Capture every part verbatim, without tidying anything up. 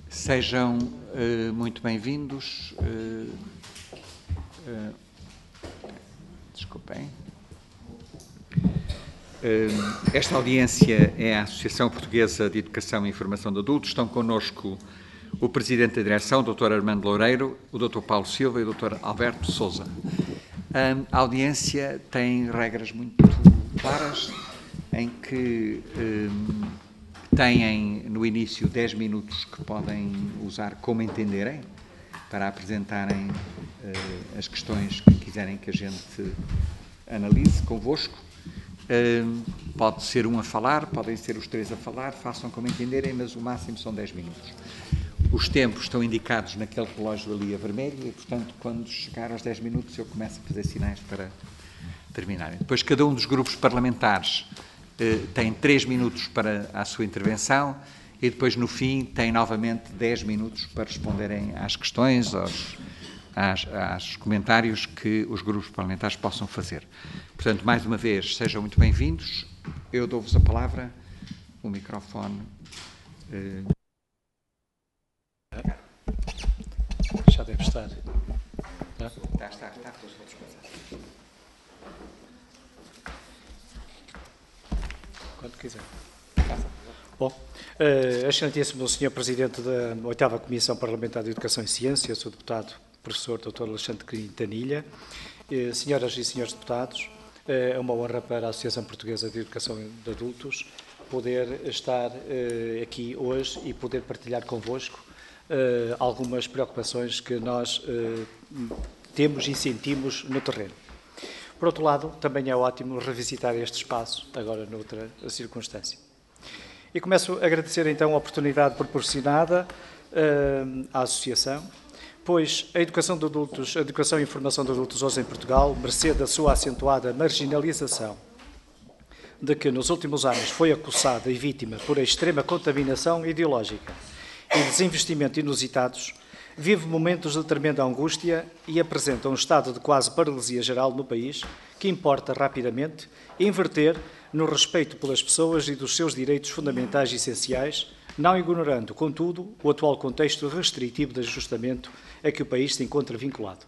Sejam uh, muito bem-vindos. Uh, uh, desculpem. Uh, esta audiência é a Associação Portuguesa de Educação e Informação de Adultos. Estão connosco o Presidente da Direção, o doutor Armando Loureiro, o doutor Paulo Silva e o doutor Alberto Sousa. Uh, a audiência tem regras muito claras, em que uh, têm no início dez minutos que podem usar como entenderem para apresentarem uh, as questões que quiserem que a gente analise convosco. Uh, pode ser um a falar, podem ser os três a falar, façam como entenderem, mas o máximo são dez minutos. Os tempos estão indicados naquele relógio ali a vermelho e, portanto, quando chegar aos dez minutos eu começo a fazer sinais para terminarem. Depois, cada um dos grupos parlamentares Uh, tem três minutos para a sua intervenção e depois, no fim, tem novamente dez minutos para responderem às questões, aos, às, aos comentários que os grupos parlamentares possam fazer. Portanto, mais uma vez, sejam muito bem-vindos. Eu dou-vos a palavra, o microfone. Uh... Já deve estar. Tá? Está, está, está. Quando quiser. Bom, uh, excelentíssimo senhor Presidente da oitava Comissão Parlamentar de Educação e Ciência, Sr Deputado Professor doutor Alexandre Quintanilha, uh, senhoras e senhores deputados, uh, é uma honra para a Associação Portuguesa de Educação de Adultos poder estar uh, aqui hoje e poder partilhar convosco uh, algumas preocupações que nós uh, temos e sentimos no terreno. Por outro lado, também é ótimo revisitar este espaço, agora noutra circunstância. E começo a agradecer então a oportunidade proporcionada uh, à Associação, pois a educação de adultos, a educação e formação de adultos hoje em Portugal, mercê da sua acentuada marginalização, de que nos últimos anos foi acossada e vítima por a extrema contaminação ideológica e desinvestimento inusitados, vive momentos de tremenda angústia e apresenta um estado de quase paralisia geral no país que importa rapidamente inverter no respeito pelas pessoas e dos seus direitos fundamentais e essenciais, não ignorando, contudo, o atual contexto restritivo de ajustamento a que o país se encontra vinculado.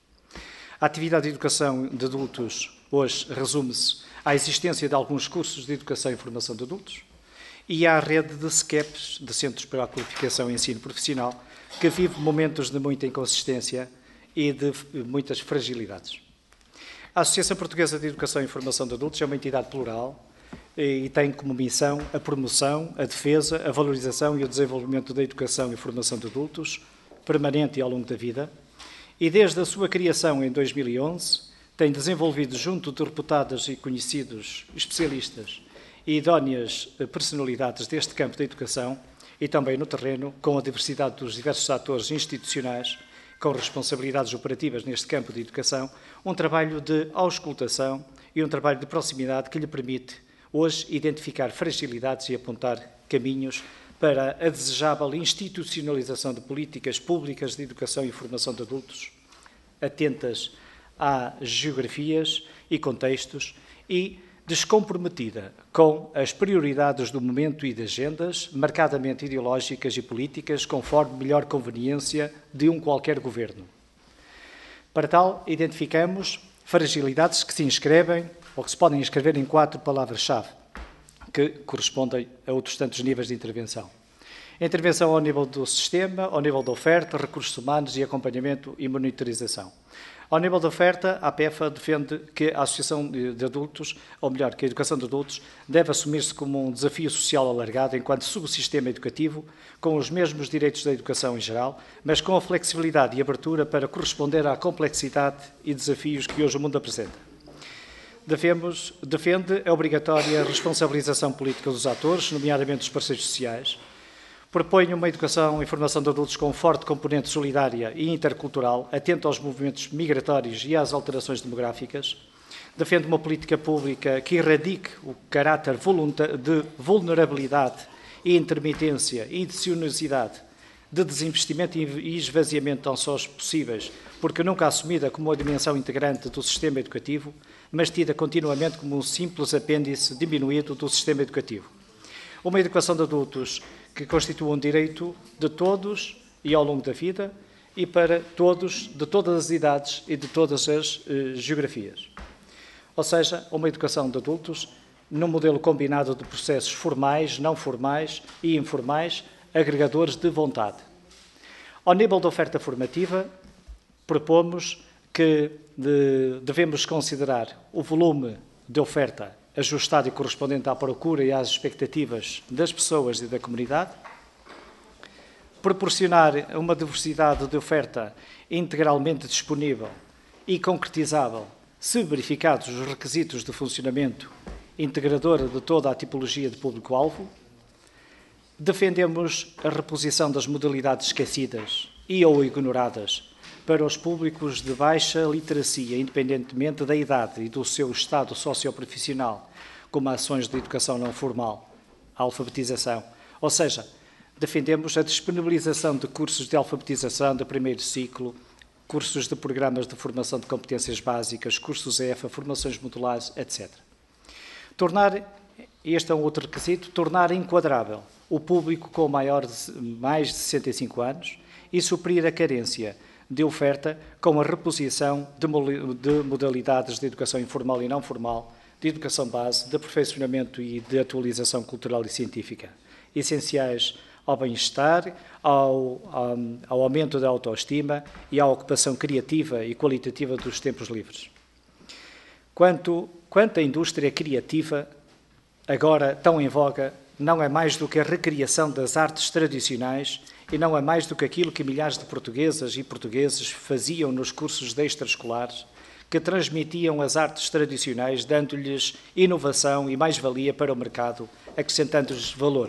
A atividade de educação de adultos hoje resume-se à existência de alguns cursos de educação e formação de adultos e à rede de S C E Ps, de Centros para a Qualificação e Ensino Profissional, que vive momentos de muita inconsistência e de muitas fragilidades. A Associação Portuguesa de Educação e Formação de Adultos é uma entidade plural e tem como missão a promoção, a defesa, a valorização e o desenvolvimento da educação e formação de adultos, permanente e ao longo da vida, e desde a sua criação em dois mil e onze tem desenvolvido, junto de reputados e conhecidos especialistas e idóneas personalidades deste campo da educação, e também no terreno, com a diversidade dos diversos atores institucionais, com responsabilidades operativas neste campo de educação, um trabalho de auscultação e um trabalho de proximidade que lhe permite, hoje, identificar fragilidades e apontar caminhos para a desejável institucionalização de políticas públicas de educação e formação de adultos, atentas a geografias e contextos e descomprometida com as prioridades do momento e de agendas, marcadamente ideológicas e políticas, conforme melhor conveniência de um qualquer governo. Para tal, identificamos fragilidades que se inscrevem, ou que se podem inscrever em quatro palavras-chave, que correspondem a outros tantos níveis de intervenção. A intervenção ao nível do sistema, ao nível da oferta, recursos humanos e acompanhamento e monitorização. Ao nível da oferta, a APEFA defende que a Associação de Adultos, ou melhor, que a educação de adultos, deve assumir-se como um desafio social alargado enquanto subsistema educativo, com os mesmos direitos da educação em geral, mas com a flexibilidade e abertura para corresponder à complexidade e desafios que hoje o mundo apresenta. Devemos, defende a obrigatória responsabilização política dos atores, nomeadamente dos parceiros sociais, propõe uma educação e formação de adultos com forte componente solidária e intercultural, atenta aos movimentos migratórios e às alterações demográficas, defende uma política pública que erradique o caráter de vulnerabilidade e intermitência e de sinuosidade, de desinvestimento e esvaziamento tão só possíveis, porque nunca assumida como uma dimensão integrante do sistema educativo, mas tida continuamente como um simples apêndice diminuído do sistema educativo. Uma educação de adultos que constituam um direito de todos e ao longo da vida e para todos, de todas as idades e de todas as eh, geografias. Ou seja, uma educação de adultos num modelo combinado de processos formais, não formais e informais, agregadores de vontade. Ao nível da oferta formativa, propomos que de, devemos considerar o volume de oferta ajustado e correspondente à procura e às expectativas das pessoas e da comunidade, proporcionar uma diversidade de oferta integralmente disponível e concretizável, se verificados os requisitos de funcionamento integradora de toda a tipologia de público-alvo. Defendemos a reposição das modalidades esquecidas e ou ignoradas para os públicos de baixa literacia, independentemente da idade e do seu estado socioprofissional, como ações de educação não formal, a alfabetização. Ou seja, defendemos a disponibilização de cursos de alfabetização de primeiro ciclo, cursos de programas de formação de competências básicas, cursos E F A, formações modulares, etcétera. Tornar, este é um outro requisito, tornar enquadrável o público com maior de, mais de sessenta e cinco anos e suprir a carência de oferta com a reposição de, de modalidades de educação informal e não formal, de educação base, de aperfeiçoamento e de atualização cultural e científica, essenciais ao bem-estar, ao, ao, ao aumento da autoestima e à ocupação criativa e qualitativa dos tempos livres. Quanto, quanto à indústria criativa, agora tão em voga, não é mais do que a recriação das artes tradicionais e não é mais do que aquilo que milhares de portuguesas e portugueses faziam nos cursos de extraescolares, que transmitiam as artes tradicionais, dando-lhes inovação e mais-valia para o mercado, acrescentando-lhes valor.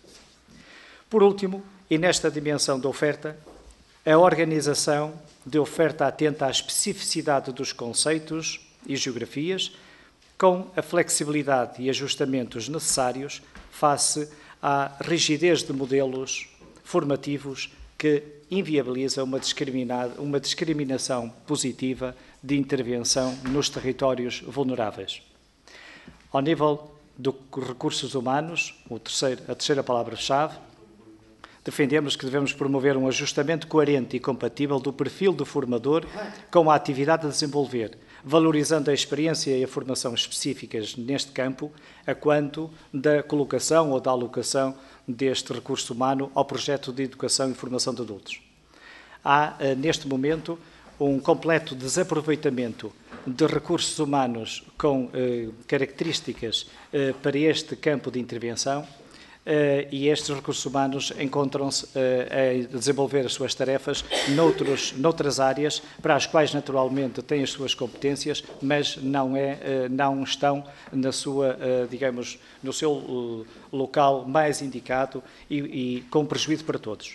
Por último, e nesta dimensão da oferta, a organização de oferta atenta à especificidade dos conceitos e geografias, com a flexibilidade e ajustamentos necessários face à rigidez de modelos formativos que inviabiliza uma, uma discriminação positiva de intervenção nos territórios vulneráveis. Ao nível dos recursos humanos, o terceiro, a terceira palavra-chave, defendemos que devemos promover um ajustamento coerente e compatível do perfil do formador com a atividade a desenvolver, valorizando a experiência e a formação específicas neste campo, a quanto da colocação ou da alocação deste recurso humano ao projeto de educação e formação de adultos. Há, neste momento, um completo desaproveitamento de recursos humanos com eh, características eh, para este campo de intervenção, Uh, e estes recursos humanos encontram-se uh, a desenvolver as suas tarefas noutros, noutras áreas para as quais naturalmente têm as suas competências, mas não, é, uh, não estão na sua, uh, digamos, no seu uh, local mais indicado e, e com prejuízo para todos.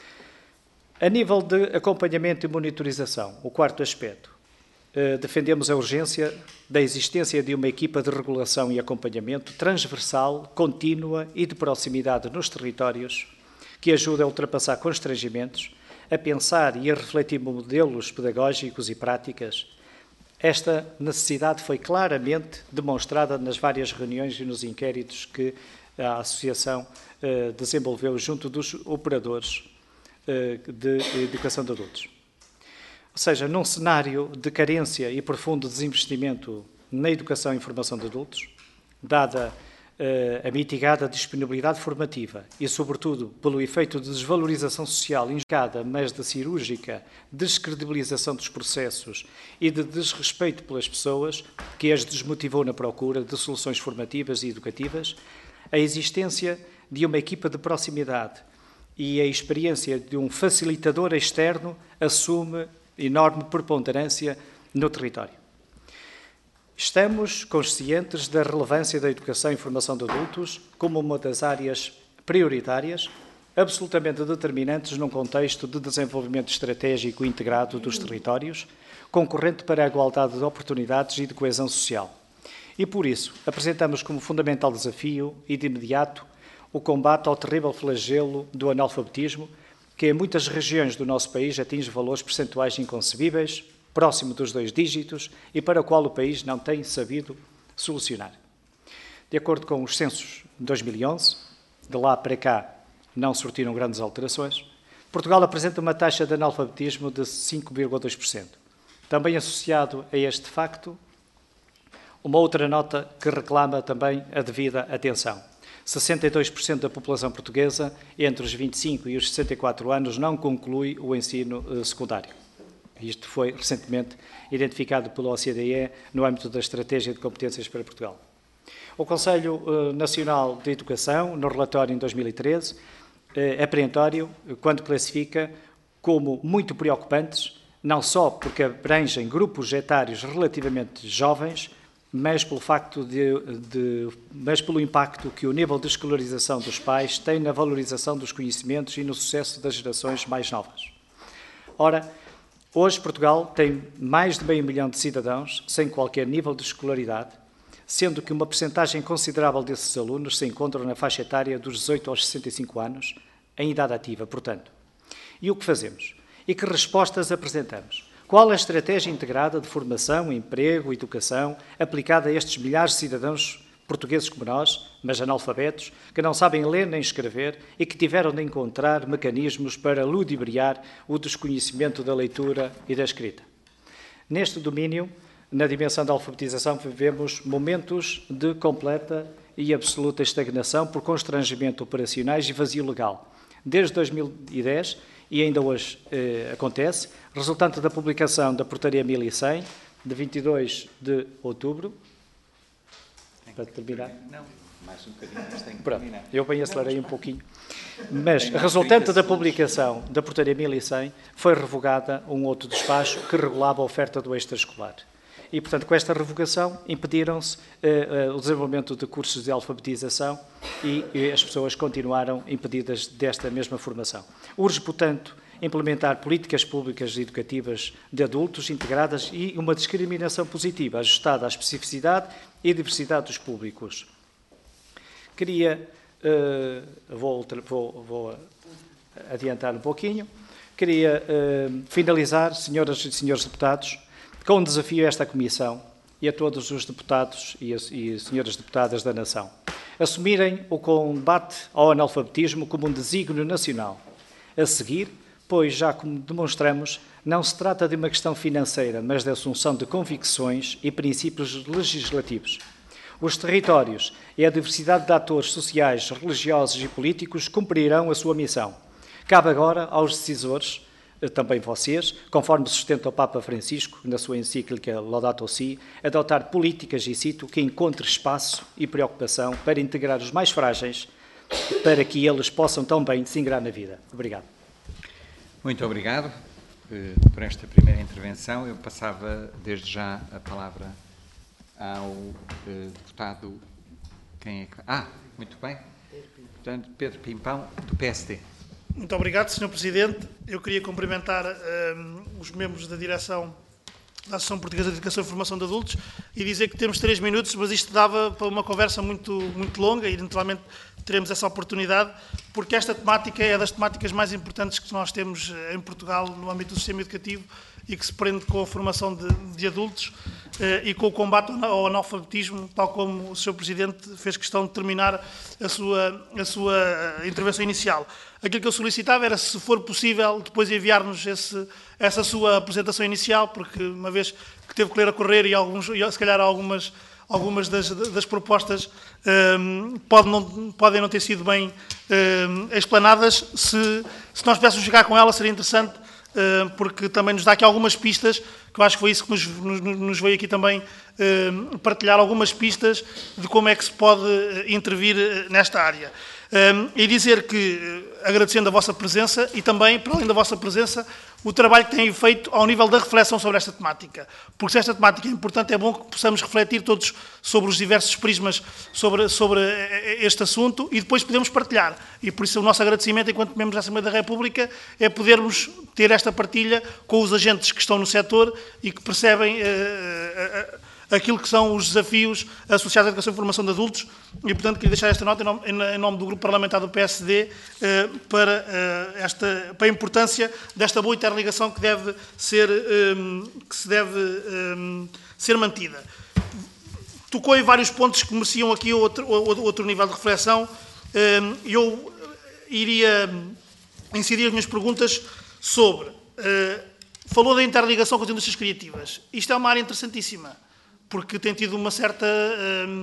A nível de acompanhamento e monitorização, o quarto aspecto, uh, defendemos a urgência da existência de uma equipa de regulação e acompanhamento transversal, contínua e de proximidade nos territórios, que ajude a ultrapassar constrangimentos, a pensar e a refletir modelos pedagógicos e práticas. Esta necessidade foi claramente demonstrada nas várias reuniões e nos inquéritos que a Associação eh, desenvolveu junto dos operadores eh, de educação de adultos. Ou seja, num cenário de carência e profundo desinvestimento na educação e formação de adultos, dada uh, a mitigada disponibilidade formativa e, sobretudo, pelo efeito de desvalorização social indicada, mas de cirúrgica descredibilização dos processos e de desrespeito pelas pessoas, que as desmotivou na procura de soluções formativas e educativas, a existência de uma equipa de proximidade e a experiência de um facilitador externo assume enorme preponderância no território. Estamos conscientes da relevância da educação e formação de adultos como uma das áreas prioritárias, absolutamente determinantes num contexto de desenvolvimento estratégico integrado dos territórios, concorrente para a igualdade de oportunidades e de coesão social. E, por isso, apresentamos como fundamental desafio e, de imediato, o combate ao terrível flagelo do analfabetismo, que em muitas regiões do nosso país atinge valores percentuais inconcebíveis, próximo dos dois dígitos, e para o qual o país não tem sabido solucionar. De acordo com os censos de dois mil e onze, de lá para cá, não surtiram grandes alterações. Portugal apresenta uma taxa de analfabetismo de cinco vírgula dois por cento. Também associado a este facto, uma outra nota que reclama também a devida atenção. sessenta e dois por cento da população portuguesa, entre os vinte e cinco e os sessenta e quatro anos, não conclui o ensino eh, secundário. Isto foi recentemente identificado pela O C D E no âmbito da Estratégia de Competências para Portugal. O Conselho eh, Nacional de Educação, no relatório em dois mil e treze, eh, é perentório quando classifica como muito preocupantes, não só porque abrangem grupos etários relativamente jovens, mas pelo facto de, de, mas pelo impacto que o nível de escolarização dos pais tem na valorização dos conhecimentos e no sucesso das gerações mais novas. Ora, hoje Portugal tem mais de meio milhão de cidadãos sem qualquer nível de escolaridade, sendo que uma percentagem considerável desses alunos se encontram na faixa etária dos dezoito aos sessenta e cinco anos, em idade ativa, portanto. E o que fazemos? E que respostas apresentamos? Qual a estratégia integrada de formação, emprego, educação, aplicada a estes milhares de cidadãos portugueses como nós, mas analfabetos, que não sabem ler nem escrever e que tiveram de encontrar mecanismos para ludibriar o desconhecimento da leitura e da escrita? Neste domínio, na dimensão da alfabetização, vivemos momentos de completa e absoluta estagnação por constrangimento operacionais e vazio legal. Desde dois mil e dez, e ainda hoje eh, acontece, resultante da publicação da Portaria mil e cem, de vinte e dois de outubro, para terminar. Não, mais um bocadinho, mas tem que Pronto, terminar. eu bem acelerei um pouquinho. Mas, resultante da publicação da Portaria mil e cem, foi revogada um outro despacho que regulava a oferta do extraescolar. E, portanto, com esta revogação, impediram-se uh, uh, o desenvolvimento de cursos de alfabetização e, e as pessoas continuaram impedidas desta mesma formação. Urge, portanto, implementar políticas públicas educativas de adultos integradas e uma discriminação positiva, ajustada à especificidade e diversidade dos públicos. Queria, uh, vou, vou, vou adiantar um pouquinho, queria uh, finalizar, senhoras e senhores deputados, com um desafio a esta Comissão e a todos os deputados e, as, e senhoras deputadas da nação. Assumirem o combate ao analfabetismo como um desígnio nacional. A seguir, pois, já como demonstramos, não se trata de uma questão financeira, mas de assunção de convicções e princípios legislativos. Os territórios e a diversidade de atores sociais, religiosos e políticos cumprirão a sua missão. Cabe agora aos decisores, também vocês, conforme sustenta o Papa Francisco, na sua encíclica Laudato Si, adotar políticas, e cito, que encontre espaço e preocupação para integrar os mais frágeis, para que eles possam também se ingrar na vida. Obrigado. Muito obrigado eh, por esta primeira intervenção. Eu passava desde já a palavra ao eh, deputado... Quem é que... Ah, muito bem. Portanto, Pedro Pimpão, do P S D. Muito obrigado, senhor Presidente. Eu queria cumprimentar um, os membros da direção da Associação Portuguesa de Educação e Formação de Adultos e dizer que temos três minutos, mas isto dava para uma conversa muito, muito longa e, naturalmente, teremos essa oportunidade, porque esta temática é das temáticas mais importantes que nós temos em Portugal no âmbito do sistema educativo e que se prende com a formação de, de adultos eh, e com o combate ao analfabetismo, tal como o senhor Presidente fez questão de terminar a sua, a sua intervenção inicial. Aquilo que eu solicitava era, se for possível, depois enviar-nos esse, essa sua apresentação inicial, porque uma vez que teve que ler a correr e, alguns, e se calhar algumas, algumas das, das propostas um, pode não, podem não ter sido bem um, explanadas, se, se nós pudéssemos chegar com ela seria interessante, um, porque também nos dá aqui algumas pistas, que eu acho que foi isso que nos, nos, nos veio aqui também um, partilhar algumas pistas de como é que se pode intervir nesta área. Um, e dizer que, agradecendo a vossa presença e também, para além da vossa presença, o trabalho que têm feito ao nível da reflexão sobre esta temática. Porque se esta temática é importante, é bom que possamos refletir todos sobre os diversos prismas sobre, sobre este assunto e depois podemos partilhar. E por isso o nosso agradecimento, enquanto membros da Assembleia da República, é podermos ter esta partilha com os agentes que estão no setor e que percebem... Uh, uh, aquilo que são os desafios associados à educação e formação de adultos e, portanto, queria deixar esta nota em nome, em nome do Grupo Parlamentar do P S D eh, para, eh, esta, para a importância desta boa interligação que, deve ser, eh, que se deve eh, ser mantida. Tocou em vários pontos que mereciam aqui outro, outro nível de reflexão. Eh, eu iria incidir as minhas perguntas sobre... Uh, falou da interligação com as indústrias criativas. Isto é uma área interessantíssima, porque tem tido uma certa, uh,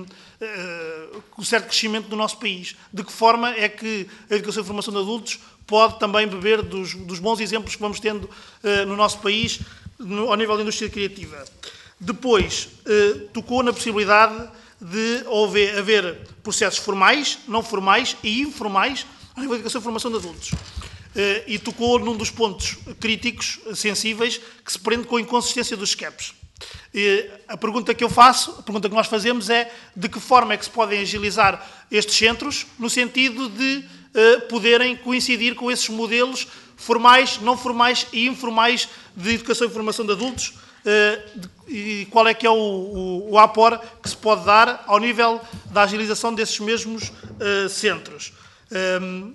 uh, um certo crescimento no nosso país. De que forma é que a educação e formação de adultos pode também beber dos, dos bons exemplos que vamos tendo uh, no nosso país no, ao nível da indústria criativa? Depois, uh, tocou na possibilidade de haver, haver processos formais, não formais e informais ao nível da educação e formação de adultos. Uh, e tocou num dos pontos críticos, sensíveis, que se prende com a inconsistência dos S C E Ps. Uh, a pergunta que eu faço, a pergunta que nós fazemos é de que forma é que se podem agilizar estes centros, no sentido de uh, poderem coincidir com esses modelos formais, não formais e informais de educação e formação de adultos, uh, de, e qual é que é o, o, o apor que se pode dar ao nível da agilização desses mesmos uh, centros. Um,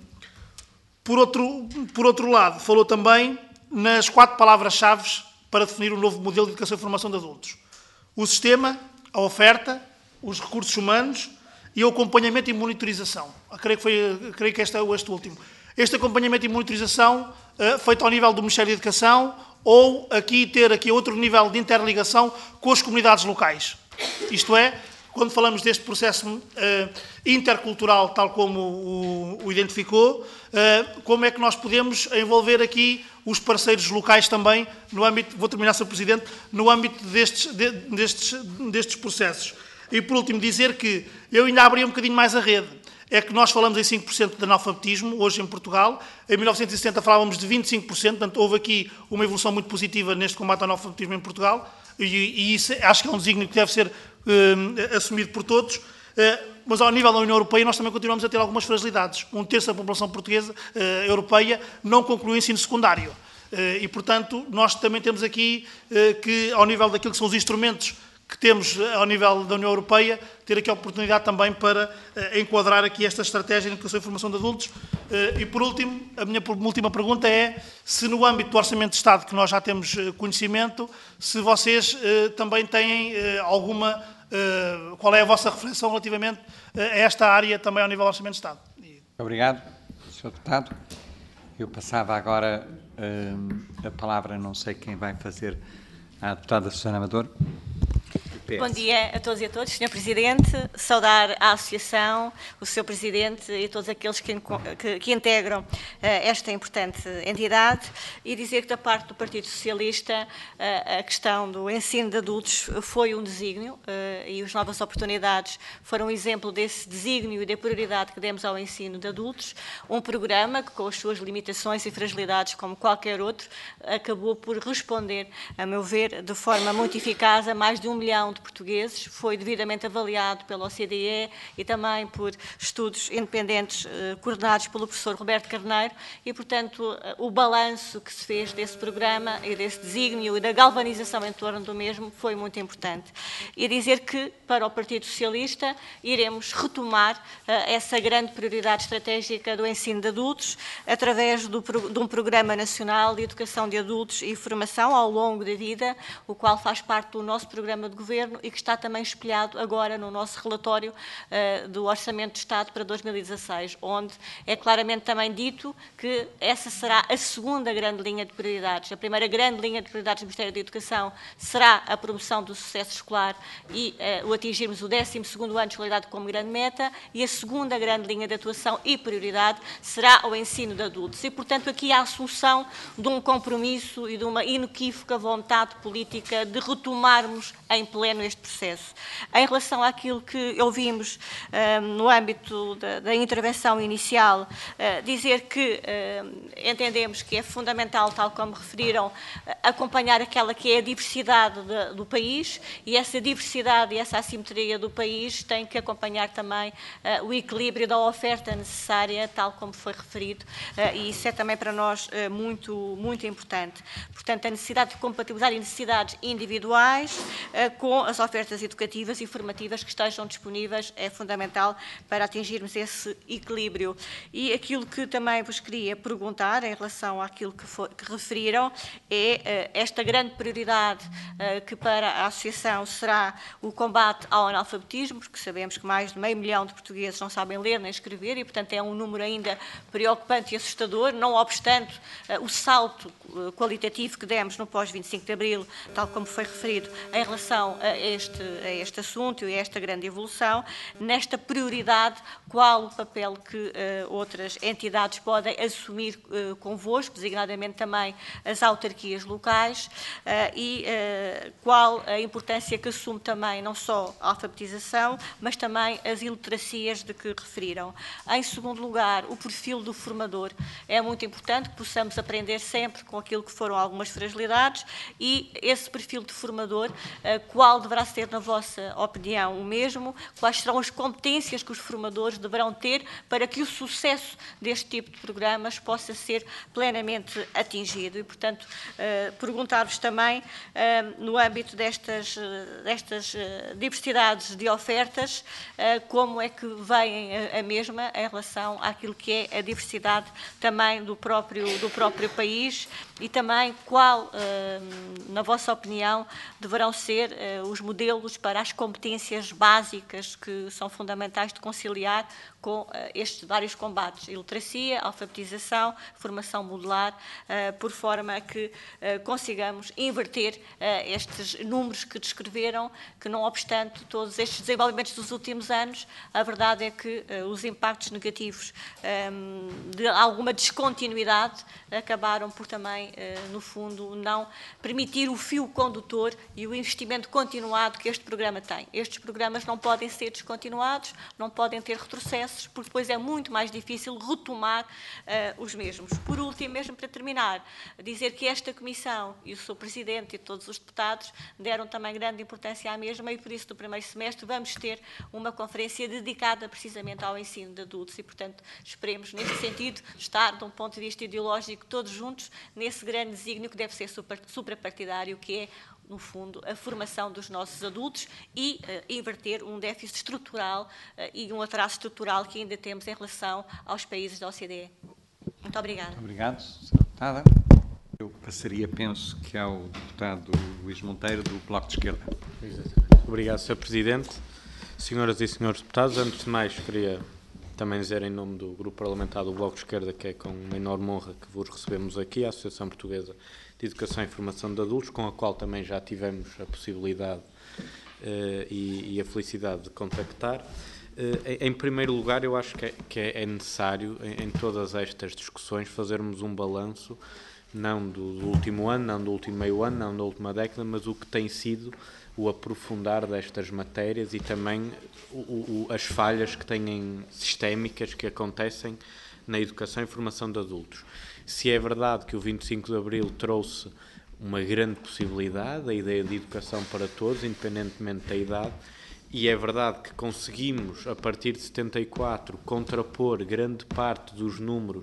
Por outro, por outro lado, falou também nas quatro palavras-chave para definir um novo modelo de educação e formação de adultos. O sistema, a oferta, os recursos humanos e o acompanhamento e monitorização. Eu creio que, foi, creio que este é este último. Este acompanhamento e monitorização uh, feito ao nível do Ministério da Educação ou aqui ter aqui outro nível de interligação com as comunidades locais. Isto é, quando falamos deste processo uh, intercultural, tal como o, o identificou, uh, como é que nós podemos envolver aqui os parceiros locais também, no âmbito, vou terminar, senhor Presidente, no âmbito destes, de, destes, destes processos. E, por último, dizer que eu ainda abri um bocadinho mais a rede. É que nós falamos em cinco por cento de analfabetismo, hoje em Portugal. Em mil novecentos e setenta falávamos de vinte e cinco por cento, portanto, houve aqui uma evolução muito positiva neste combate ao analfabetismo em Portugal, e, e isso acho que é um desígnio que deve ser Uh, assumido por todos, uh, mas ao nível da União Europeia nós também continuamos a ter algumas fragilidades. Um terço da população portuguesa, uh, europeia, não concluiu o ensino secundário. Uh, e, portanto, nós também temos aqui uh, que, ao nível daquilo que são os instrumentos que temos uh, ao nível da União Europeia, ter aqui a oportunidade também para uh, enquadrar aqui esta estratégia de educação e formação de adultos. Uh, e, por último, a minha última pergunta é se no âmbito do Orçamento de Estado, que nós já temos uh, conhecimento, se vocês uh, também têm uh, alguma... Uh, qual é a vossa reflexão relativamente uh, a esta área também ao nível do Orçamento de Estado? Muito obrigado, senhor Deputado. Eu passava agora uh, a palavra, não sei quem vai fazer, à Deputada Susana Amador. Bom dia a todos e a todos, senhor Presidente. Saudar a Associação, o seu Presidente e todos aqueles que, que, que integram uh, esta importante entidade e dizer que da parte do Partido Socialista uh, a questão do ensino de adultos foi um desígnio uh, e as novas oportunidades foram um exemplo desse desígnio e da prioridade que demos ao ensino de adultos. Um programa que, com as suas limitações e fragilidades, como qualquer outro, acabou por responder, a meu ver, de forma muito eficaz a mais de um milhão de portugueses, foi devidamente avaliado pela O C D E e também por estudos independentes eh, coordenados pelo professor Roberto Carneiro e, portanto, eh, o balanço que se fez desse programa e desse desígnio e da galvanização em torno do mesmo foi muito importante. E dizer que, para o Partido Socialista, iremos retomar eh, essa grande prioridade estratégica do ensino de adultos através do, de um Programa Nacional de Educação de Adultos e Formação ao longo da vida, o qual faz parte do nosso programa de governo e que está também espelhado agora no nosso relatório uh, do Orçamento de Estado para dois mil e dezasseis, onde é claramente também dito que essa será a segunda grande linha de prioridades. A primeira grande linha de prioridades do Ministério da Educação será a promoção do sucesso escolar e uh, o atingirmos o décimo segundo ano de escolaridade como grande meta, e a segunda grande linha de atuação e prioridade será o ensino de adultos. E, portanto, aqui há a assunção de um compromisso e de uma inequívoca vontade política de retomarmos em pleno este processo. Em relação àquilo que ouvimos uh, no âmbito da, da intervenção inicial, uh, dizer que uh, entendemos que é fundamental, tal como referiram, uh, acompanhar aquela que é a diversidade de, do país, e essa diversidade e essa assimetria do país tem que acompanhar também uh, o equilíbrio da oferta necessária, tal como foi referido, uh, e isso é também para nós uh, muito, muito importante. Portanto, a necessidade de compatibilizar necessidades individuais uh, com com as ofertas educativas e formativas que estejam disponíveis é fundamental para atingirmos esse equilíbrio. E aquilo que também vos queria perguntar em relação àquilo que, for, que referiram é esta grande prioridade que para a Associação será o combate ao analfabetismo, porque sabemos que mais de meio milhão de portugueses não sabem ler nem escrever e, portanto, é um número ainda preocupante e assustador, não obstante o salto qualitativo que demos no pós vinte e cinco de Abril, tal como foi referido, em relação a este, a este assunto e a esta grande evolução, nesta prioridade, qual o papel que uh, outras entidades podem assumir uh, convosco, designadamente também as autarquias locais, uh, e uh, qual a importância que assume também não só a alfabetização, mas também as iliteracias de que referiram. Em segundo lugar, o perfil do formador. É muito importante que possamos aprender sempre com aquilo que foram algumas fragilidades e esse perfil de formador, qual deverá ser, na vossa opinião, o mesmo? Quais serão as competências que os formadores deverão ter para que o sucesso deste tipo de programas possa ser plenamente atingido? E, portanto, perguntar-vos também, no âmbito destas, destas diversidades de ofertas, como é que veem a mesma em relação àquilo que é a diversidade também do próprio, do próprio país e também qual, na vossa opinião, deverão ser os modelos para as competências básicas que são fundamentais de conciliar com estes vários combates, iliteracia, alfabetização, formação modular, por forma a que consigamos inverter estes números que descreveram, que não obstante todos estes desenvolvimentos dos últimos anos, a verdade é que os impactos negativos de alguma descontinuidade acabaram por também, no fundo, não permitir o fio condutor e o investimento continuado que este programa tem. Estes programas não podem ser descontinuados, não podem ter retrocessos, porque depois é muito mais difícil retomar uh, os mesmos. Por último, mesmo para terminar, dizer que esta Comissão e o seu Presidente e todos os deputados deram também grande importância à mesma e por isso no primeiro semestre vamos ter uma conferência dedicada precisamente ao ensino de adultos e, portanto, esperemos neste sentido estar, de um ponto de vista ideológico, todos juntos nesse grande desígnio que deve ser super, suprapartidário, que é no fundo, a formação dos nossos adultos e uh, inverter um déficit estrutural uh, e um atraso estrutural que ainda temos em relação aos países da O C D E. Muito obrigada. Muito obrigado, senhora Deputada. Eu passaria, penso, que ao Deputado Luís Monteiro, do Bloco de Esquerda. Obrigado, senhor Presidente. Senhoras e senhores deputados, antes de mais, queria também dizer em nome do Grupo Parlamentar do Bloco de Esquerda que é com uma enorme honra que vos recebemos aqui, a Associação Portuguesa de Educação e Formação de Adultos, com a qual também já tivemos a possibilidade uh, e, e a felicidade de contactar. Uh, em primeiro lugar, eu acho que é, que é necessário, em, em todas estas discussões, fazermos um balanço, não do, do último ano, não do último meio ano, não da última década, mas o que tem sido o aprofundar destas matérias e também o, o, as falhas que têm sistémicas que acontecem na educação e formação de adultos. Se é verdade que o vinte e cinco de Abril trouxe uma grande possibilidade, a ideia de educação para todos, independentemente da idade, e é verdade que conseguimos, a partir de setenta e quatro, contrapor grande parte dos números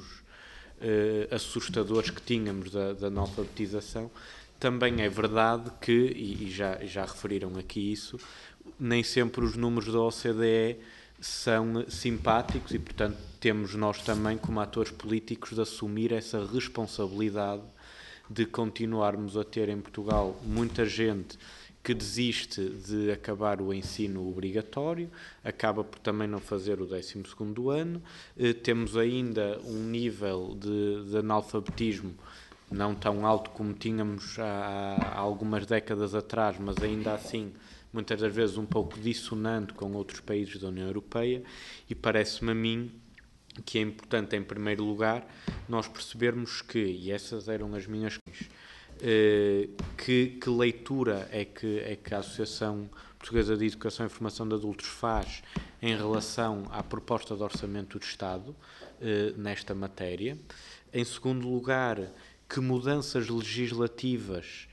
eh, assustadores que tínhamos da, da analfabetização, também é verdade que, e, e já, já referiram aqui isso, nem sempre os números da O C D E são simpáticos e, portanto, temos nós também, como atores políticos, de assumir essa responsabilidade de continuarmos a ter em Portugal muita gente que desiste de acabar o ensino obrigatório, acaba por também não fazer o décimo segundo ano, eh, temos ainda um nível de, de analfabetismo não tão alto como tínhamos há, há algumas décadas atrás, mas ainda assim muitas das vezes um pouco dissonante com outros países da União Europeia, e parece-me a mim que é importante, em primeiro lugar, nós percebermos que, e essas eram as minhas questões, eh, que, que leitura é que, é que a Associação Portuguesa de Educação e Formação de Adultos faz em relação à proposta de orçamento do Estado eh, nesta matéria. Em segundo lugar, que mudanças legislativas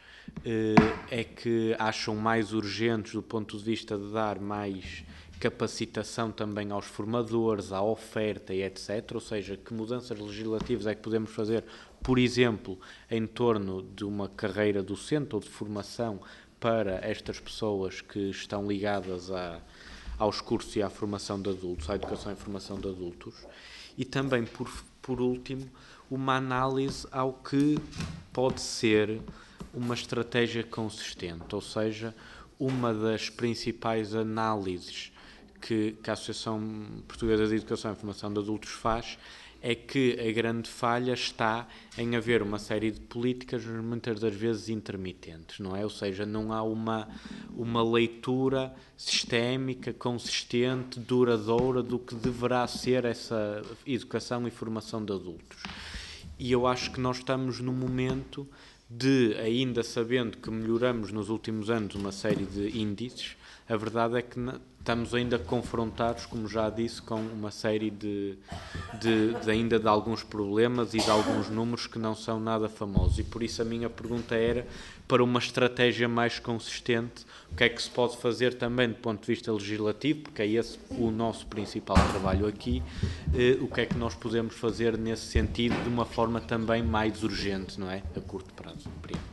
é que acham mais urgentes do ponto de vista de dar mais capacitação também aos formadores, à oferta e etcétera. Ou seja, que mudanças legislativas é que podemos fazer, por exemplo, em torno de uma carreira docente ou de formação para estas pessoas que estão ligadas a, aos cursos e à formação de adultos, à educação e formação de adultos, e também, por, por último, uma análise ao que pode ser uma estratégia consistente, ou seja, uma das principais análises que, que a Associação Portuguesa de Educação e Formação de Adultos faz é que a grande falha está em haver uma série de políticas, muitas das vezes intermitentes, não é? Ou seja, não há uma, uma leitura sistémica, consistente, duradoura do que deverá ser essa educação e formação de adultos. E eu acho que nós estamos num momento de, ainda sabendo que melhoramos nos últimos anos uma série de índices, a verdade é que estamos ainda confrontados, como já disse, com uma série de, de, de ainda de alguns problemas e de alguns números que não são nada famosos. E por isso a minha pergunta era, para uma estratégia mais consistente, o que é que se pode fazer também do ponto de vista legislativo, porque é esse o nosso principal trabalho aqui, eh, o que é que nós podemos fazer nesse sentido de uma forma também mais urgente, não é? A curto prazo. Obrigado.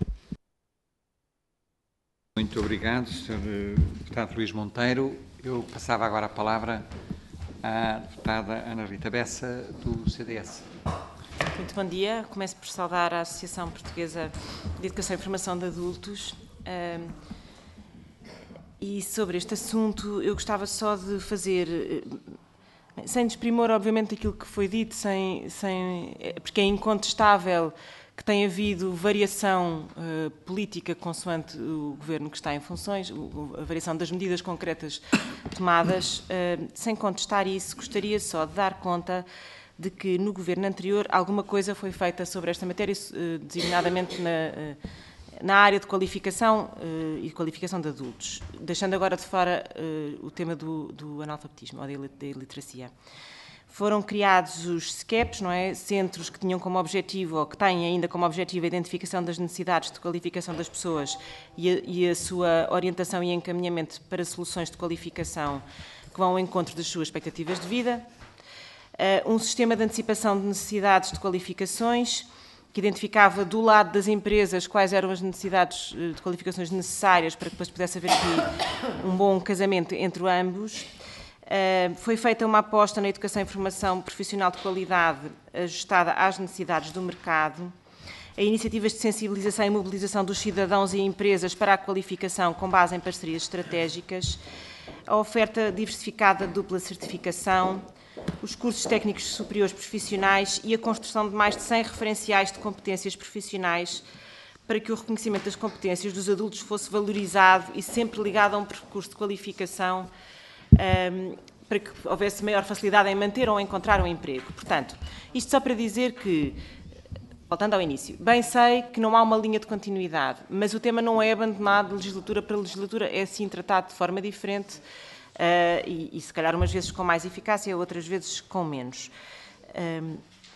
Muito obrigado, senhor Deputado Luís Monteiro. Eu passava agora a palavra à Deputada Ana Rita Bessa, do C D S. Muito bom dia. Começo por saudar a Associação Portuguesa de Educação e Formação de Adultos. E sobre este assunto, eu gostava só de fazer, sem desprimor, obviamente, aquilo que foi dito, sem, sem, porque é incontestável que tem havido variação uh, política consoante o governo que está em funções, o, a variação das medidas concretas tomadas. Uh, sem contestar isso, gostaria só de dar conta de que no governo anterior alguma coisa foi feita sobre esta matéria, uh, designadamente na, uh, na área de qualificação uh, e qualificação de adultos, deixando agora de fora uh, o tema do, do analfabetismo ou da iliteracia. Foram criados os S C E Ps, não é? Centros que tinham como objetivo, ou que têm ainda como objetivo, a identificação das necessidades de qualificação das pessoas e a, e a sua orientação e encaminhamento para soluções de qualificação que vão ao encontro das suas expectativas de vida. Uh, um sistema de antecipação de necessidades de qualificações, que identificava do lado das empresas quais eram as necessidades de qualificações necessárias para que depois pudesse haver aqui um bom casamento entre ambos. Uh, foi feita uma aposta na educação e formação profissional de qualidade ajustada às necessidades do mercado, a iniciativas de sensibilização e mobilização dos cidadãos e empresas para a qualificação com base em parcerias estratégicas, a oferta diversificada de dupla certificação, os cursos técnicos superiores profissionais e a construção de mais de cem referenciais de competências profissionais para que o reconhecimento das competências dos adultos fosse valorizado e sempre ligado a um percurso de qualificação, Um, para que houvesse maior facilidade em manter ou encontrar um emprego. Portanto, isto só para dizer que, voltando ao início, bem sei que não há uma linha de continuidade, mas o tema não é abandonado de legislatura para legislatura, é sim tratado de forma diferente uh, e, e se calhar umas vezes com mais eficácia, outras vezes com menos. Um,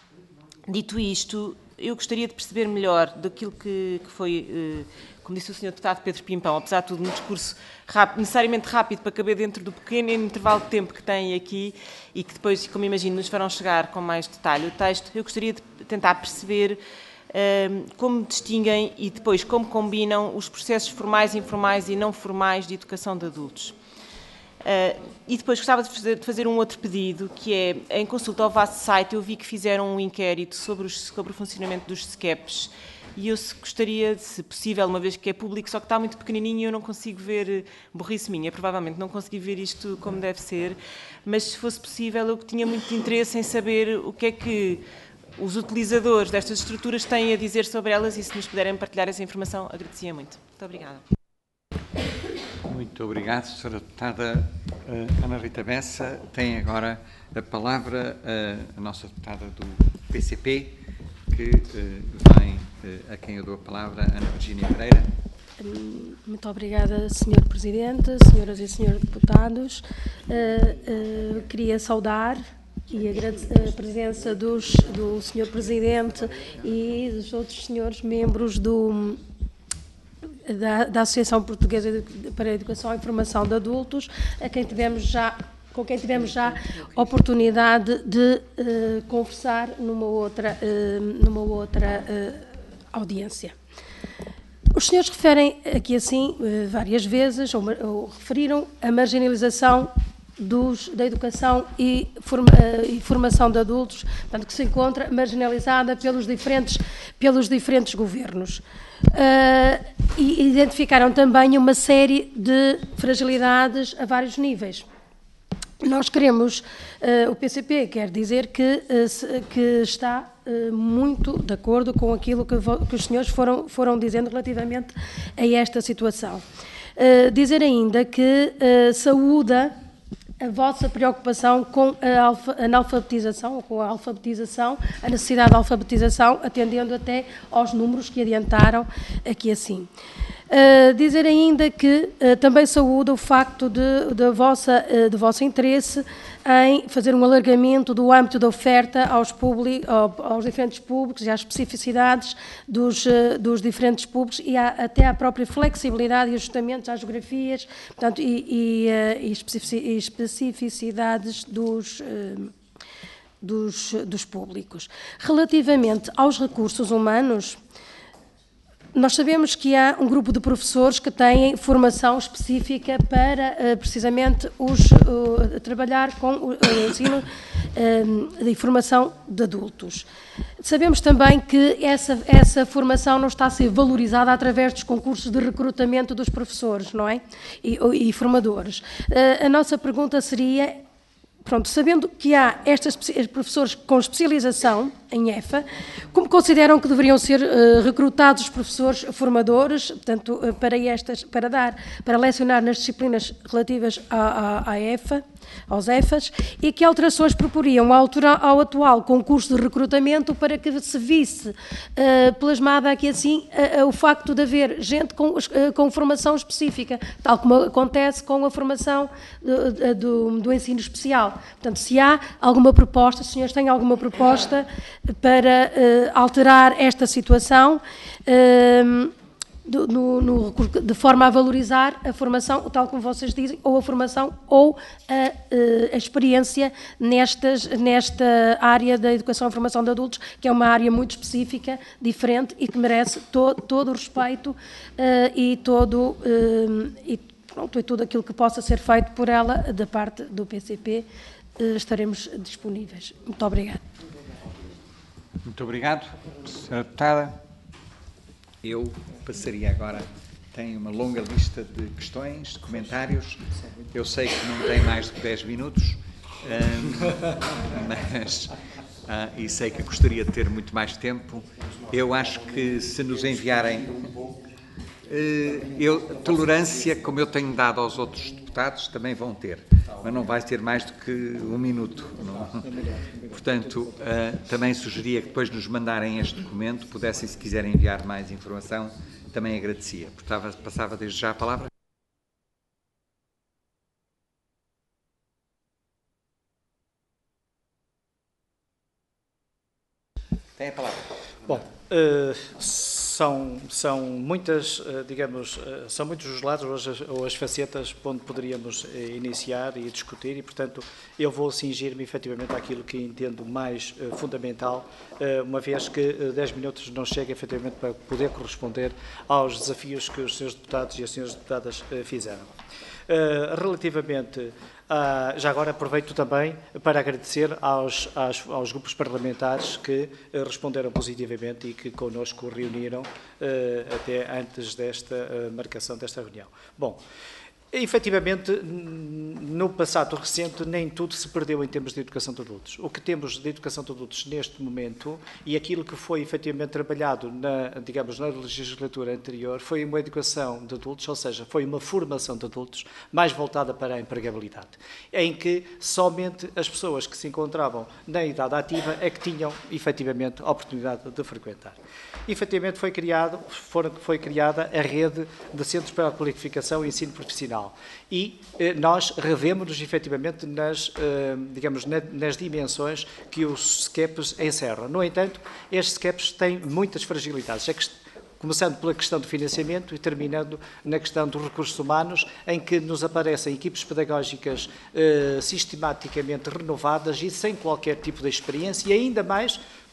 dito isto, eu gostaria de perceber melhor daquilo que, que foi, uh, como disse o senhor Deputado Pedro Pimpão, apesar de tudo um discurso rápido, necessariamente rápido para caber dentro do pequeno intervalo de tempo que tem aqui e que depois, como imagino, nos farão chegar com mais detalhe o texto, eu gostaria de tentar perceber uh, como distinguem e depois como combinam os processos formais, informais e não formais de educação de adultos. Uh, e depois gostava de fazer, de fazer um outro pedido, que é, em consulta ao vosso site, eu vi que fizeram um inquérito sobre, os, sobre o funcionamento dos S C E Ps e eu gostaria, se possível, uma vez que é público, só que está muito pequenininho e eu não consigo ver, burrice minha, provavelmente não consegui ver isto como deve ser, mas se fosse possível, eu tinha muito interesse em saber o que é que os utilizadores destas estruturas têm a dizer sobre elas e se nos puderem partilhar essa informação, agradecia muito. Muito obrigada. Muito obrigado, senhora Deputada uh, Ana Rita Bessa. Tem agora a palavra uh, a nossa deputada do P C P, que uh, vem, uh, a quem eu dou a palavra, Ana Virgínia Pereira. Muito obrigada, senhor Presidente, senhoras e senhores deputados. Uh, uh, queria saudar e agradecer a presença dos, do senhor Presidente e dos outros senhores membros do Da, da Associação Portuguesa para a Educação e Formação de Adultos, a quem tivemos já, com quem tivemos já oportunidade de uh, conversar numa outra, uh, numa outra uh, audiência. Os senhores referem aqui assim, várias vezes, ou, ou referiram a marginalização dos, da educação e, forma, e formação de adultos, portanto, que se encontra marginalizada pelos diferentes, pelos diferentes governos. Uh, e identificaram também uma série de fragilidades a vários níveis. Nós queremos, uh, o P C P quer dizer que, uh, se, que está uh, muito de acordo com aquilo que, que os senhores foram, foram dizendo relativamente a esta situação. Uh, dizer ainda que uh, saúda a vossa preocupação com a alfa, analfabetização, ou com a alfabetização, a necessidade de alfabetização, atendendo até aos números que adiantaram aqui assim. Uh, dizer ainda que uh, também saúdo o facto de, de, vossa, uh, de vosso interesse em fazer um alargamento do âmbito da oferta aos, public, aos diferentes públicos e às especificidades dos, uh, dos diferentes públicos e à, até à própria flexibilidade e ajustamentos às geografias, portanto, e, e, uh, e especificidades dos, uh, dos, dos públicos. Relativamente aos recursos humanos, nós sabemos que há um grupo de professores que têm formação específica para, precisamente, os, uh, trabalhar com o uh, ensino uh, de formação de adultos. Sabemos também que essa, essa formação não está a ser valorizada através dos concursos de recrutamento dos professores, não é? E, e formadores. Uh, a nossa pergunta seria... Pronto, sabendo que há estes professores com especialização em E F A, como consideram que deveriam ser uh, recrutados os professores formadores, portanto, uh, para, estas, para dar, para lecionar nas disciplinas relativas à, à, à E F A, aos E F As, e que alterações proporiam ao, ao atual concurso de recrutamento para que se visse uh, plasmada aqui assim uh, uh, o facto de haver gente com, uh, com formação específica, tal como acontece com a formação do, do, do ensino especial. Portanto, se há alguma proposta, se os senhores têm alguma proposta para uh, alterar esta situação, uh, do, no, no, de forma a valorizar a formação, tal como vocês dizem, ou a formação ou a, uh, a experiência nestas, nesta área da educação e formação de adultos, que é uma área muito específica, diferente e que merece to, todo o respeito uh, e todo... Uh, e, Pronto, e tudo aquilo que possa ser feito por ela, da parte do P C P, estaremos disponíveis. Muito obrigada. Muito obrigado, senhora Deputada. Eu passaria agora, tem uma longa lista de questões, de comentários. Eu sei que não tem mais do que dez minutos, mas, ah, e sei que gostaria de ter muito mais tempo. Eu acho que se nos enviarem... Eu, tolerância, como eu tenho dado aos outros deputados, também vão ter, mas não vai ter mais do que um minuto. Não? Portanto, uh, também sugeria que depois nos mandarem este documento, pudessem, se quiserem enviar mais informação, também agradecia. Portava, passava desde já a palavra. Tem a palavra. Bom, uh, são, são muitas, uh, digamos, uh, são muitos os lados ou as, ou as facetas onde poderíamos uh, iniciar e discutir e, portanto, eu vou cingir-me efetivamente àquilo que entendo mais uh, fundamental, uh, uma vez que uh, dez minutos não chega efetivamente para poder corresponder aos desafios que os senhores deputados e as senhoras deputadas uh, fizeram. Uh, relativamente Uh, já agora aproveito também para agradecer aos, aos, aos grupos parlamentares que uh, responderam positivamente e que connosco reuniram uh, até antes desta uh, marcação desta reunião. Bom, efetivamente, no passado recente, nem tudo se perdeu em termos de educação de adultos. O que temos de educação de adultos neste momento e aquilo que foi efetivamente trabalhado na, digamos, na legislatura anterior foi uma educação de adultos, ou seja, foi uma formação de adultos mais voltada para a empregabilidade, em que somente as pessoas que se encontravam na idade ativa é que tinham efetivamente a oportunidade de frequentar. Efetivamente foi, criado, foram, foi criada a rede de centros para a qualificação e ensino profissional. E eh, nós revemos-nos efetivamente nas, eh, digamos, na, nas dimensões que os S C E Ps encerram. No entanto, estes S C E Ps têm muitas fragilidades, é que, começando pela questão do financiamento e terminando na questão dos recursos humanos, em que nos aparecem equipes pedagógicas eh, sistematicamente renovadas e sem qualquer tipo de experiência, e ainda mais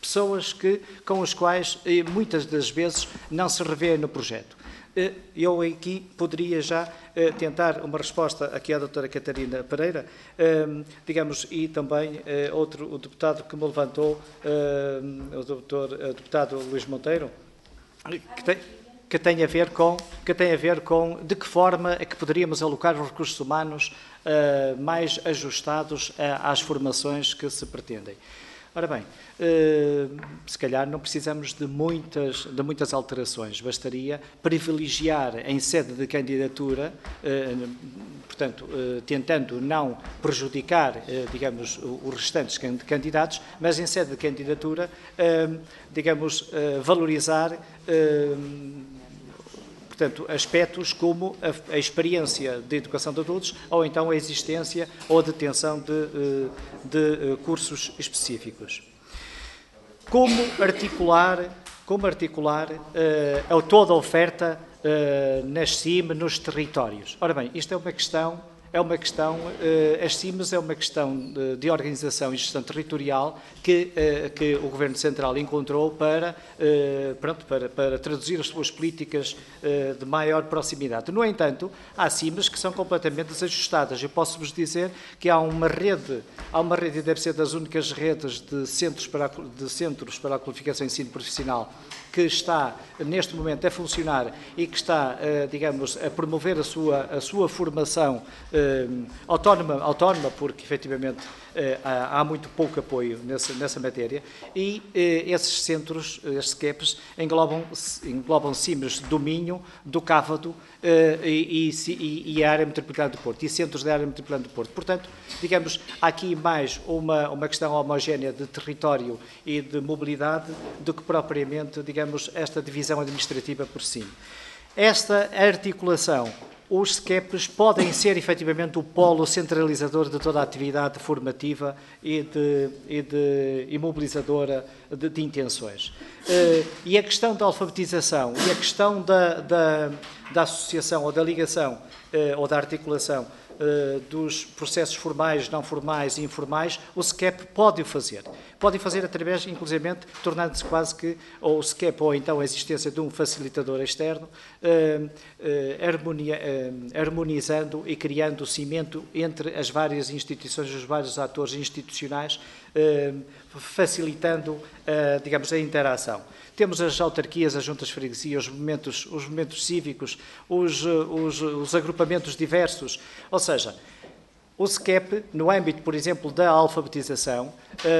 pessoas que, com as quais muitas das vezes não se revê no projeto. Eu aqui poderia já tentar uma resposta aqui à doutora Catarina Pereira, digamos, e também outro o deputado que me levantou, o doutor o deputado Luís Monteiro, que tem, que tem a ver com que tem a ver com de que forma é que poderíamos alocar os recursos humanos mais ajustados às formações que se pretendem. Ora bem, se calhar não precisamos de muitas, de muitas alterações, bastaria privilegiar em sede de candidatura, portanto, tentando não prejudicar, digamos, os restantes candidatos, mas em sede de candidatura, digamos, valorizar, portanto, aspectos como a, a experiência de educação de adultos ou então a existência ou a detenção de, de cursos específicos. Como articular, como articular uh, toda a oferta uh, nas S I M, nos territórios? Ora bem, isto é uma questão, é uma questão, uh, as S I Ms é uma questão de, de organização e gestão territorial que, uh, que o Governo Central encontrou para, uh, pronto, para, para traduzir as suas políticas uh, de maior proximidade. No entanto, há S I Ms que são completamente desajustadas. Eu posso-vos dizer que há uma rede, há uma rede e deve ser das únicas redes de centros para a, de centros para a qualificação e ensino profissional que está neste momento a funcionar e que está, digamos, a promover a sua, a sua formação autónoma, autónoma, porque efetivamente há muito pouco apoio nessa, nessa matéria, e esses centros, esses C E Ps, englobam, englobam S I Ms do Minho, do Cávado e, e, e a área metropolitana do Porto, e centros da área metropolitana do Porto. Portanto, digamos, há aqui mais uma, uma questão homogénea de território e de mobilidade do que propriamente, digamos, esta divisão administrativa por cima. Esta articulação, os S C E Ps podem ser efetivamente o polo centralizador de toda a atividade formativa e, de, e, de, e mobilizadora de, de intenções. Uh, e a questão da alfabetização e a questão da, da, da associação ou da ligação uh, ou da articulação uh, dos processos formais, não formais e informais, o S C E P pode o fazer. Pode o fazer através, inclusivamente, tornando-se quase que, ou o S C E P ou então a existência de um facilitador externo, uh, uh, harmonia, uh, harmonizando e criando o cimento entre as várias instituições, os vários atores institucionais, uh, facilitando, uh, digamos, a interação. Temos as autarquias, as juntas de freguesia, os movimentos, os movimentos cívicos, os, os, os agrupamentos diversos, ou seja, o S C E P, no âmbito, por exemplo, da alfabetização,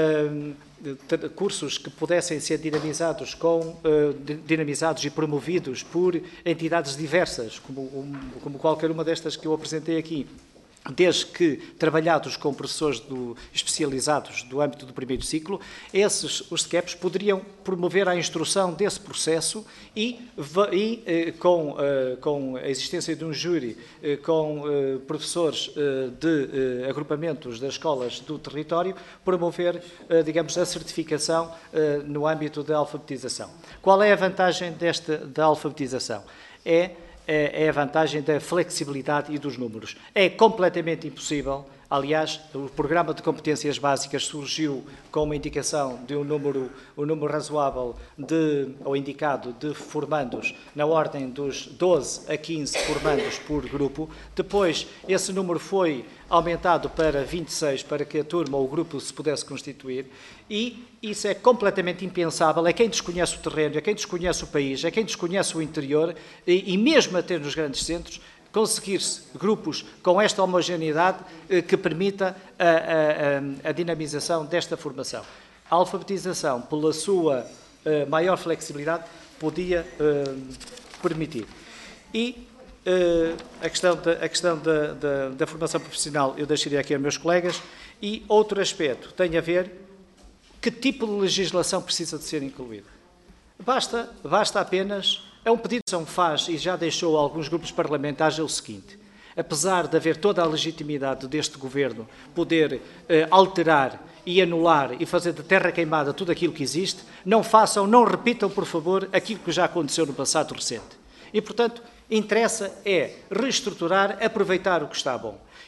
uh, cursos que pudessem ser dinamizados, com, uh, dinamizados e promovidos por entidades diversas, como, um, como qualquer uma destas que eu apresentei aqui, desde que trabalhados com professores do, especializados do âmbito do primeiro ciclo, esses, os S C E Ps, poderiam promover a instrução desse processo e, e eh, com, eh, com a existência de um júri, eh, com eh, professores eh, de eh, agrupamentos das escolas do território, promover, eh, digamos, a certificação eh, no âmbito da alfabetização. Qual é a vantagem desta, da alfabetização? É é a vantagem da flexibilidade e dos números. É completamente impossível, aliás, o programa de competências básicas surgiu com uma indicação de um número, um número razoável de, ou indicado de formandos na ordem dos doze a quinze formandos por grupo. Depois, esse número foi aumentado para vinte e seis para que a turma ou o grupo se pudesse constituir, e isso é completamente impensável, é quem desconhece o terreno, é quem desconhece o país, é quem desconhece o interior, e, e mesmo até nos grandes centros, conseguir-se grupos com esta homogeneidade eh, que permita a, a, a dinamização desta formação. A alfabetização, pela sua eh, maior flexibilidade, podia eh, permitir. E Uh, a questão, da, a questão da, da, da formação profissional eu deixaria aqui aos meus colegas. E outro aspecto tem a ver que tipo de legislação precisa de ser incluída. Basta, basta apenas, é um pedido que a Comissão faz e já deixou alguns grupos parlamentares, é o seguinte: apesar de haver toda a legitimidade deste Governo poder uh, alterar e anular e fazer de terra queimada tudo aquilo que existe, não façam, não repitam, por favor, aquilo que já aconteceu no passado recente. E, portanto, interessa é reestruturar, aproveitar o que está bom.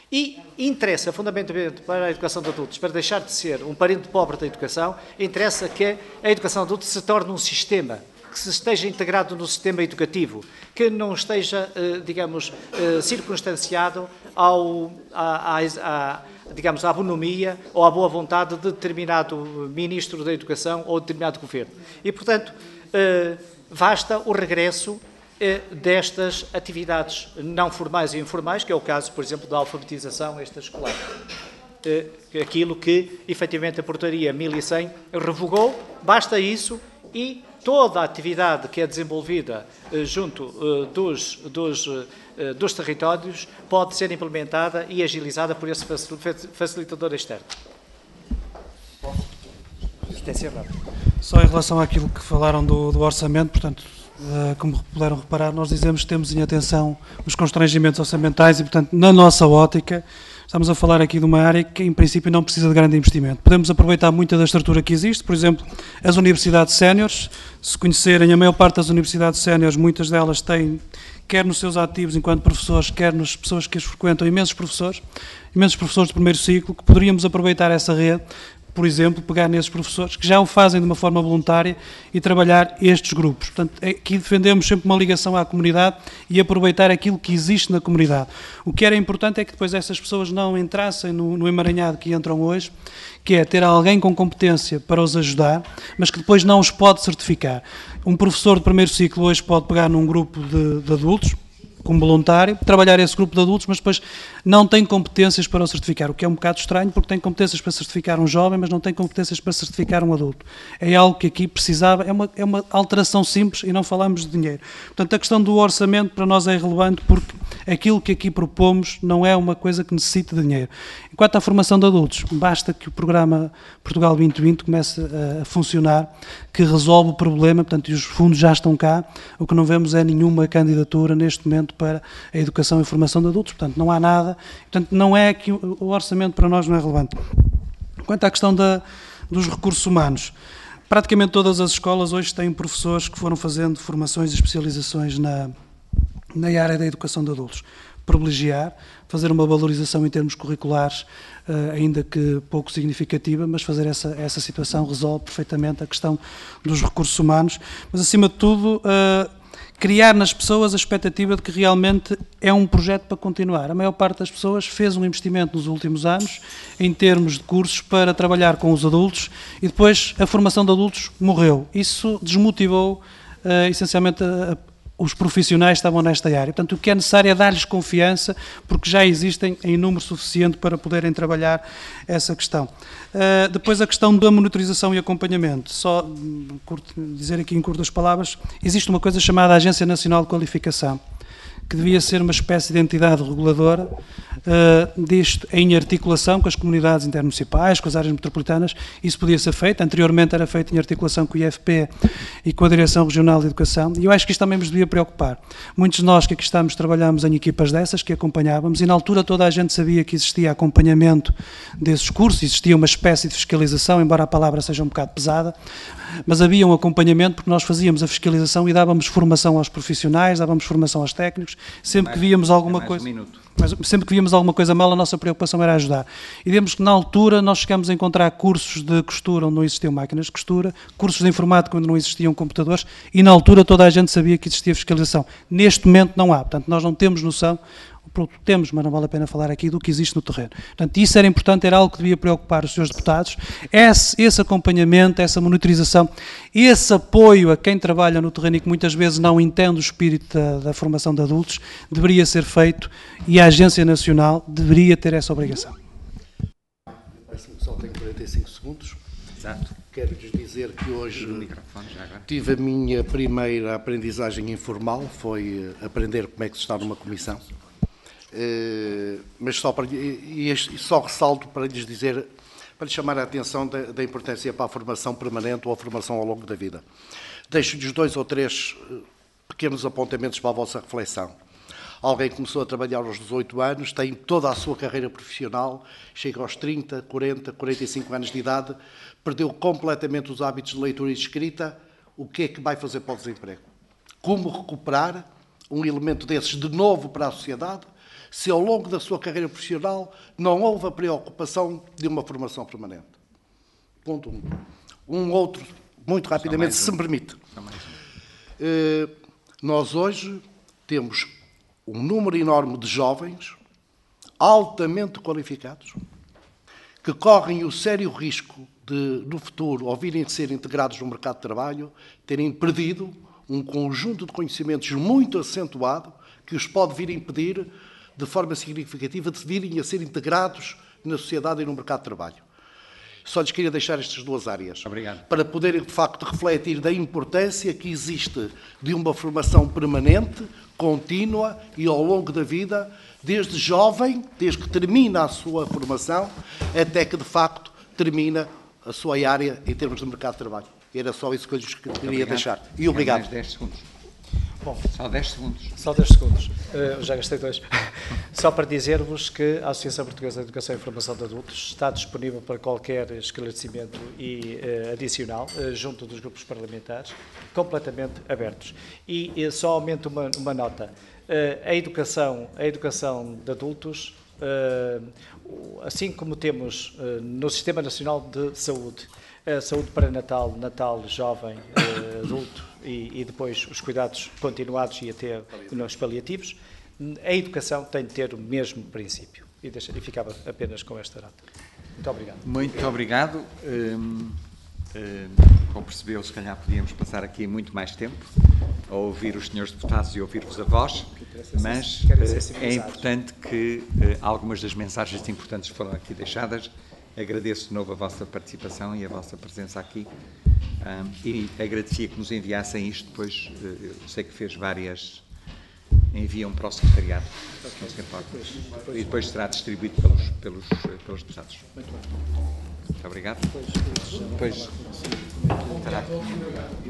E interessa, fundamentalmente, para a educação de adultos, para deixar de ser um parente pobre da educação, interessa que a educação de adultos se torne um sistema, que se esteja integrado no sistema educativo, que não esteja, digamos, circunstanciado ao, à, à, digamos, à bonomia ou à boa vontade de determinado ministro da Educação ou de determinado governo. E, portanto, basta o regresso destas atividades não formais e informais, que é o caso, por exemplo, da alfabetização extraescolar. Aquilo que, efetivamente, a portaria mil e cem revogou, basta isso e toda a atividade que é desenvolvida junto dos, dos, dos territórios pode ser implementada e agilizada por esse facilitador externo. Só em relação àquilo que falaram do, do orçamento, portanto, como puderam reparar, nós dizemos que temos em atenção os constrangimentos orçamentais e, portanto, na nossa ótica, estamos a falar aqui de uma área que, em princípio, não precisa de grande investimento. Podemos aproveitar muita da estrutura que existe, por exemplo, as universidades séniores. Se conhecerem a maior parte das universidades séniores, muitas delas têm, quer nos seus ativos enquanto professores, quer nas pessoas que as frequentam, imensos professores, imensos professores de primeiro ciclo, que poderíamos aproveitar essa rede, por exemplo, pegar nesses professores que já o fazem de uma forma voluntária e trabalhar estes grupos. Portanto, aqui defendemos sempre uma ligação à comunidade e aproveitar aquilo que existe na comunidade. O que era importante é que depois essas pessoas não entrassem no, no emaranhado que entram hoje, que é ter alguém com competência para os ajudar, mas que depois não os pode certificar. Um professor de primeiro ciclo hoje pode pegar num grupo de, de adultos, como voluntário, trabalhar esse grupo de adultos, mas depois não tem competências para o certificar, o que é um bocado estranho, porque tem competências para certificar um jovem, mas não tem competências para certificar um adulto. É algo que aqui precisava, é uma, é uma alteração simples e não falamos de dinheiro. Portanto, a questão do orçamento para nós é relevante porque aquilo que aqui propomos não é uma coisa que necessite de dinheiro. Enquanto à formação de adultos, basta que o programa Portugal vinte vinte comece a funcionar, que resolve o problema, portanto, e os fundos já estão cá, o que não vemos é nenhuma candidatura neste momento para a educação e formação de adultos, portanto, não há nada, portanto, não é que o orçamento para nós não é relevante. Quanto à questão da, dos recursos humanos, praticamente todas as escolas hoje têm professores que foram fazendo formações e especializações na, na área da educação de adultos. Privilegiar, fazer uma valorização em termos curriculares, ainda que pouco significativa, mas fazer essa, essa situação resolve perfeitamente a questão dos recursos humanos, mas acima de tudo criar nas pessoas a expectativa de que realmente é um projeto para continuar. A maior parte das pessoas fez um investimento nos últimos anos em termos de cursos para trabalhar com os adultos e depois a formação de adultos morreu. Isso desmotivou uh, essencialmente a, a os profissionais estavam nesta área. Portanto, o que é necessário é dar-lhes confiança, porque já existem em número suficiente para poderem trabalhar essa questão. Uh, depois, a questão da monitorização e acompanhamento. Só um, curto, dizer aqui em curtas palavras, existe uma coisa chamada Agência Nacional de Qualificação, que devia ser uma espécie de entidade reguladora uh, disto em articulação com as comunidades intermunicipais, com as áreas metropolitanas. Isso podia ser feito. Anteriormente era feito em articulação com o I F P e com a Direção Regional de Educação. E eu acho que isto também nos devia preocupar. Muitos de nós que aqui estamos trabalhamos em equipas dessas, que acompanhávamos, e na altura toda a gente sabia que existia acompanhamento desses cursos, existia uma espécie de fiscalização, embora a palavra seja um bocado pesada, mas havia um acompanhamento porque nós fazíamos a fiscalização e dávamos formação aos profissionais, dávamos formação aos técnicos, sempre que víamos alguma coisa, mas sempre que víamos alguma coisa mal, a nossa preocupação era ajudar. E vemos que na altura nós chegamos a encontrar cursos de costura onde não existiam máquinas de costura, cursos de informática onde não existiam computadores, e na altura toda a gente sabia que existia fiscalização. Neste momento não há, portanto nós não temos noção. Temos, mas não vale a pena falar aqui do que existe no terreno. Portanto, isso era importante, era algo que devia preocupar os senhores deputados, esse, esse acompanhamento, essa monitorização, esse apoio a quem trabalha no terreno e que muitas vezes não entende o espírito da, da formação de adultos, deveria ser feito e a Agência Nacional deveria ter essa obrigação. Parece-me que só tenho quarenta e cinco segundos. Exato. Quero-lhes dizer que hoje tive a minha primeira aprendizagem informal, foi aprender como é que se está numa comissão. Uh, mas só, para, e, e só ressalto para lhes dizer, para lhes chamar a atenção da, da importância para a formação permanente ou a formação ao longo da vida. Deixo-lhes dois ou três pequenos apontamentos para a vossa reflexão. Alguém começou a trabalhar aos dezoito anos, tem toda a sua carreira profissional, chega aos trinta, quarenta, quarenta e cinco anos de idade, perdeu completamente os hábitos de leitura e de escrita. O que é que vai fazer para o desemprego? Como recuperar um elemento desses de novo para a sociedade? se ao longo da sua carreira profissional não houve a preocupação de uma formação permanente. Ponto um. Um outro, muito rapidamente, se me permite. Uh, nós hoje temos um número enorme de jovens altamente qualificados que correm o sério risco de, no futuro, ao virem a ser integrados no mercado de trabalho, terem perdido um conjunto de conhecimentos muito acentuado que os pode vir a impedir, de forma significativa, de virem a ser integrados na sociedade e no mercado de trabalho. Só lhes queria deixar estas duas áreas. Obrigado. Para poderem, de facto, refletir da importância que existe de uma formação permanente, contínua e ao longo da vida, desde jovem, desde que termina a sua formação, até que, de facto, termina a sua área em termos de mercado de trabalho. Era só isso que eu lhes queria obrigado. deixar. E obrigado. Mais dez segundos. Bom, só dez segundos. Só dez segundos. Uh, já gastei dois. Só para dizer-vos que a Associação Portuguesa de Educação e Formação de Adultos está disponível para qualquer esclarecimento e, uh, adicional, uh, junto dos grupos parlamentares, completamente abertos. E, e só aumento uma, uma nota. Uh, a, educação, a educação de adultos, uh, assim como temos uh, no Sistema Nacional de Saúde, a saúde pré-natal, natal, jovem, uh, adulto e, e depois os cuidados continuados e até nos paliativos, a educação tem de ter o mesmo princípio. E, deixa, e ficava apenas com esta nota. Muito obrigado. Muito obrigado. Hum, hum, como percebeu, se calhar podíamos passar aqui muito mais tempo a ouvir os senhores deputados e ouvir-vos a vós, mas é importante que algumas das mensagens importantes foram aqui deixadas. Agradeço de novo a vossa participação e a vossa presença aqui um, e agradecia que nos enviassem isto, depois eu sei que fez várias, enviam para o secretariado, não se importa, e depois será distribuído pelos, pelos, pelos deputados. Muito obrigado. Depois estará